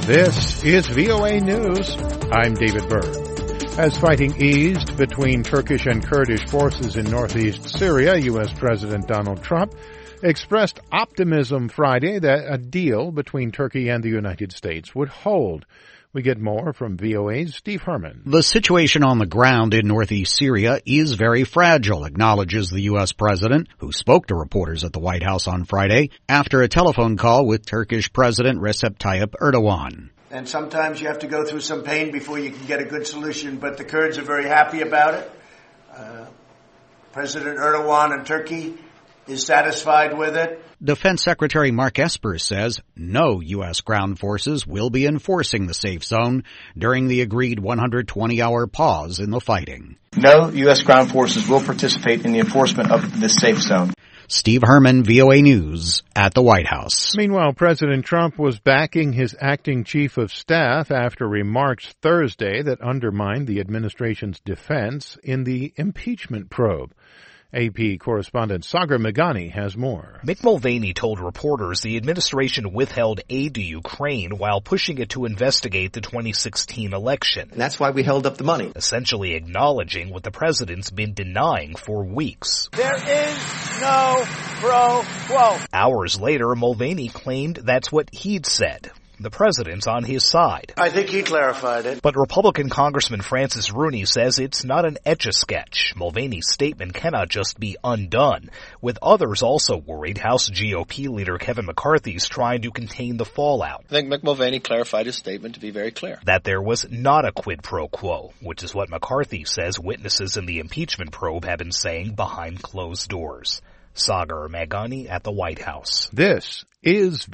This is VOA News. I'm David Byrne. As fighting eased between Turkish and Kurdish forces in northeast Syria, U.S. President Donald Trump expressed optimism Friday that a deal between Turkey and the United States would hold. We get more from VOA's Steve Herman. The situation on the ground in northeast Syria is very fragile, acknowledges the U.S. president, who spoke to reporters at the White House on Friday after a telephone call with Turkish President Recep Tayyip Erdogan. And sometimes you have to go through some pain before you can get a good solution, but the Kurds are very happy about it. President Erdogan in Turkey is satisfied with it. Defense Secretary Mark Esper says no U.S. ground forces will be enforcing the safe zone during the agreed 120-hour pause in the fighting. No U.S. ground forces will participate in the enforcement of this safe zone. Steve Herman, VOA News, at the White House. Meanwhile, President Trump was backing his acting chief of staff after remarks Thursday that undermined the administration's defense in the impeachment probe. AP correspondent Sagar Meghani has more. Mick Mulvaney told reporters the administration withheld aid to Ukraine while pushing it to investigate the 2016 election. And that's why we held up the money. Essentially acknowledging what the president's been denying for weeks. There is no pro quo. Hours later, Mulvaney claimed that's what he'd said. The president's on his side. I think he clarified it. But Republican Congressman Francis Rooney says it's not an etch-a-sketch. Mulvaney's statement cannot just be undone, with others also worried House GOP leader Kevin McCarthy's trying to contain the fallout. I think Mick Mulvaney clarified his statement to be very clear. That there was not a quid pro quo, which is what McCarthy says witnesses in the impeachment probe have been saying behind closed doors. Sagar Meghani at the White House. This is